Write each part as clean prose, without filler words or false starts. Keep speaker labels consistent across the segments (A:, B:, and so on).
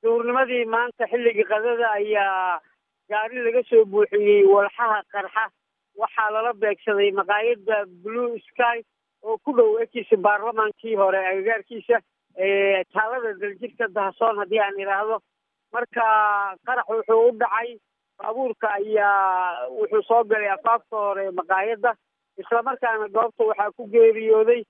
A: duurnimadii maanta xilligii qadada ayaa gaari laga soo buuxiyey walxaha qarxa waxaa lala beegsaday maqaayadda Blue Sky oo ku dhow ekiisa baarlamaankii hore agagaarkiisa taalada daljirka Dahsoon haddii aan idhaahdo. marka qarax wuxuu u dhacay baabuurka ayaa wuxuu soo galay afaafta hore maqaayadda, isla markaana goobta waxaa ku geeriyooday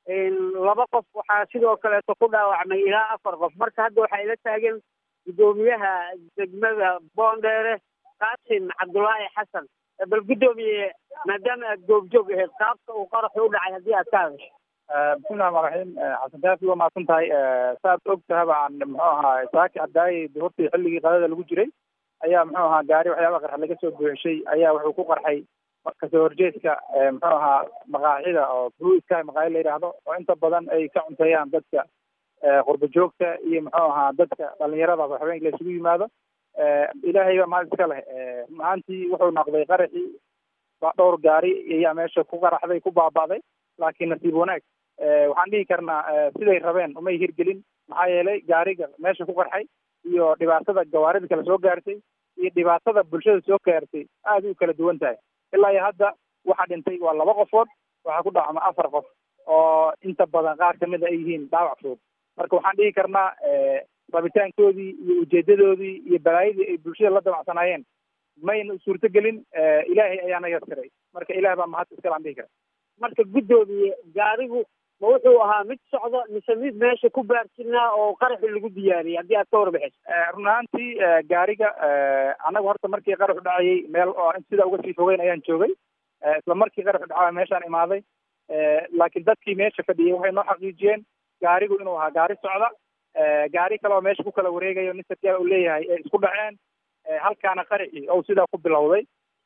A: 2 qof, waxaa sidoo kaleeto ku dhaawacmay ilaa 4 qof. marka hadda waxaa ila taagan gudoomiyaha degmada Boondheere Qaasim Cabdullaahi Xasan. bal gudoomiye, maadaama aad goobjoog ahayd, qaabka uu qaraxu u dhacay haddii aad ka hadasho.
B: bismillahi rahmaani rahiim. xasan daafi waa mahadsan tahay. saad og tahaba aan muxuu ahaa saaki caddaayay hortii xilligii qadada lagu jiray ayaa muxuu ahaa gaari waxyaaba qarxa laga soo buuxishay ayaa wuxuu ku qarxay kasoo horjeedka muxuu ahaa maqaaxida oo Blue Sky maqaayad la yidhaahdo, oo inta badan ay ka cunteeyaan dadka qurba joogta iyo muxuu ahaa dadka dhalinyarada habeenkii la isugu yimaado. ilaahay baa mahad iska leh. maantii wuxuu noqday qaraxii dhowr gaari ayaa meesha ku qaraxday, ku baaba'day, laakiin nasiib wanaag waxaan dhihi karnaa siday rabeen umay hirgelin. maxaa yeelay gaariga meesha ku qarxay iyo dhibaatada gawaarida kale soo gaartay iyo dhibaatada bulshada soo gaartay aad u kala duwan tahay. ilaa iyo hadda waxaa dhintay waa 2 qofood, waxaa ku dhacma 4 qof oo inta badan qaar kamid ay yihiin dhaawac fudud. marka waxaan dhihi karnaa rabitaankoodii iyo ujeedadoodii iyo balaayadii ay bulshada la damacsanaayeen mayna suurtagelin. ilaahay ayaana yaskiray. marka ilaah baa mahad iskale aan dhihi kara.
A: marka gudoomiye, gaarigu ma wuxuu ahaa mid socda mise mid meesha ku baarsinaa oo qaraxi lagu diyaariyey haddii aad ka warbixiso?
B: run ahaantii gaariga annagu horta markii qaraxu dhacayay meel oo sida uga sii fogeyn ayaan joogay. isla markii qaraxu dhacay meeshaan imaaday, laakiin dadkii meesha fadhiyay waxay noo xaqiijiyeen gaarigu inuu ahaa gaari socda. gaari kale oo meesha ku kala wareegayo nin sarkaal uu leeyahay ay isku dhaceen, halkaana qaraxii oo sidaa ku bilowday.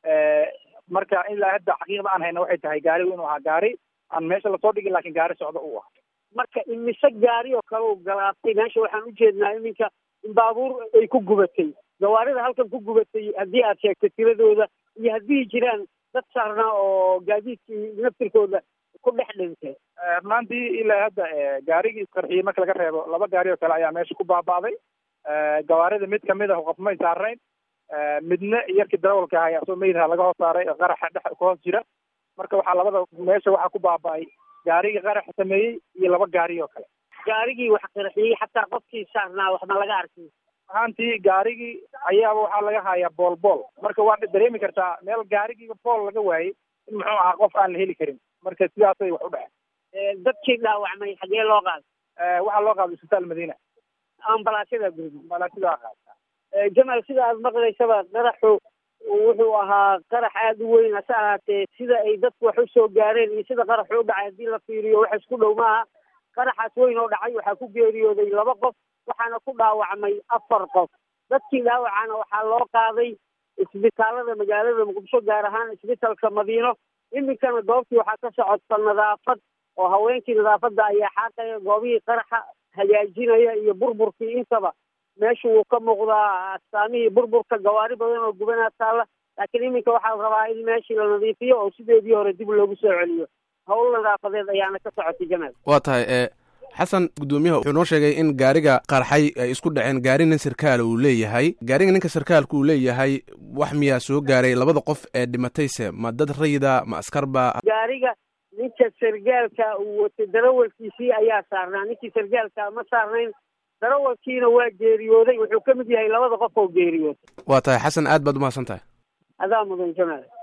B: marka ilaa hadda xaqiiqda aan hayna waxay tahay gaarigu inuu ahaa gaari aan meesha lasoo dhigin, laakiin gaari socda uu ah.
A: marka imise gaari oo kale u galaabtay meesha? waxaan ujeednaa iminka in baabuur ay ku gubatay. gawaarida halkan ku gubatay haddii aad sheegto tiradooda, iyo haddii jiraan dad saarnaa oo gaadiidkii naftirkooda ku dhex dhintay.
B: maantii ilaa hadda gaarigii isqarxiyey marka laga reebo 2 gaari oo kale ayaa meesha ku baaba'day. gawaarida mid kamid ah qof may saarnayn, midna yarkii darawalka ahaa ayaa soo meydha laga hoos saaray oo qaraxa dhex ku hoos jira. marka waxaa meesha waxaa ku baaba'ay gaarigii qaraxa sameeyey iyo 2 gaari oo kale.
A: gaarigii wax qarxiyey xataa qofkii saarnaa waxba laga arkay.
B: ahaantii gaarigii ayaaba waxaa laga hayaa bool. marka waa dareemi kartaa meel gaarigii bool laga waayey in muxuu ahaa qof aan la heli karin. marka sidaasay wax u dhaceen.
A: dadkii dhaawacmay xagee loo qaaday?
B: waxaa loo qaaday isbitaal Madiina.
A: ambalaasada Jamaal, sida aad maqlaysaba qaraxu wuxuu ahaa qarax aad u weyn. hase ahaatee sida ay dadku wax u soo gaareen iyo sida qaraxu u dhacay haddii la fiiriyo wax isku dhow maaha. qaraxaas weyn oo dhacay waxaa ku geeriyooday 2 qof, waxaana ku dhaawacmay 4 qof. dadkii dhaawacana waxaa loo qaaday isbitaalada magaalada Muqdisho, gaar ahaan isbitaalka Madiino. iminkana goobtii waxaa ka socota nadaafad, oo haweenkii nadaafadda ayaa xaaqaya goobihii qaraxa hagaajinaya iyo burburkii intaba. meesha wuu ka muuqdaa astaamihii burburka, gawaari badan oo gubanaa taalla. laakiin iminka waxaa rabaa in meeshii la nadiifiyo oo sideedii hore dib loogu soo celiyo. howl nadaafadeed ayaana ka socotay. Jamaal,
C: waa tahay. xasan, gudoomiyaha wuxuu noo sheegay in gaariga qarxay ay isku dhaceen gaari nin sarkaal uu leeyahay. gaariga ninka sarkaalku uu leeyahay wax miyaa soo gaaray 2 qof ee dhimatayse? ma dad rayida, ma askarba?
A: gaariga ninka sargaalka uu watay darawalkiisii ayaa saarnaa. ninkii sargaalka ma saarnayn, darawalkiina waa geeriyooday. wuxuu ka mid yahay 2 qof oo geeriyooday.
C: waa tahay xasan, aad baad umahadsan tahay.
A: adaa mudan Jamaal.